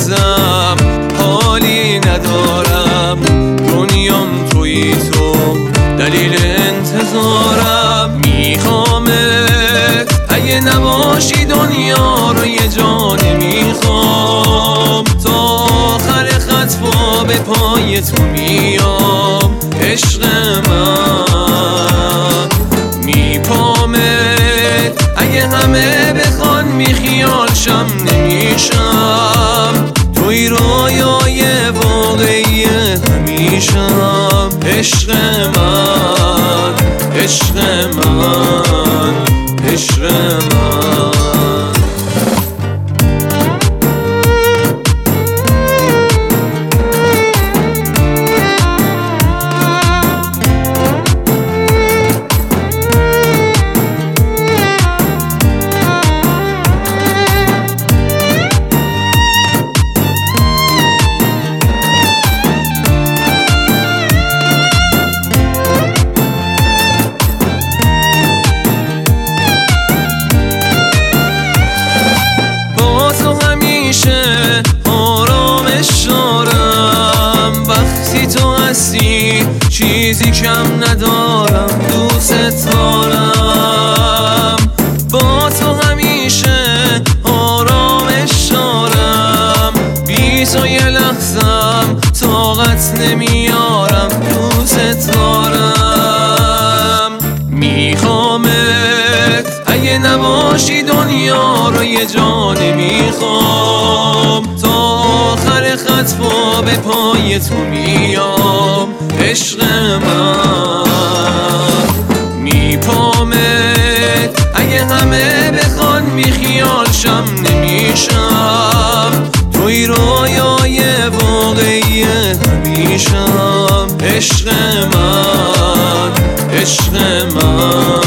لحظم حالی ندارم، دنیام تویی تو دلیل انتظارم. میخوامت اگه نباشی دنیا رو یه جا نمیخوام، تا آخر خط پا به پای تو میام عشق من. میپامت اگه همه بخوان میخیال شم نمیشم، توی رویای واقعی همیشم عشق من، عشق من، عشق من. آرامش دارم وقتی تو هستی، چیزی کم ندارم، دوست دارم. با تو همیشه آرامش دارم، بی تو یه لحظم طاقت نمیارم، دوست دارم. میخوامت اگه نباشی دنیا رو یه جا نمیخوام، تا آخر خط پا به پای تو میام عشق من. میپامت اگه همه بخوان میخیال شم نمیشم، توی رویای واقعی همیشم عشق من، عشق من.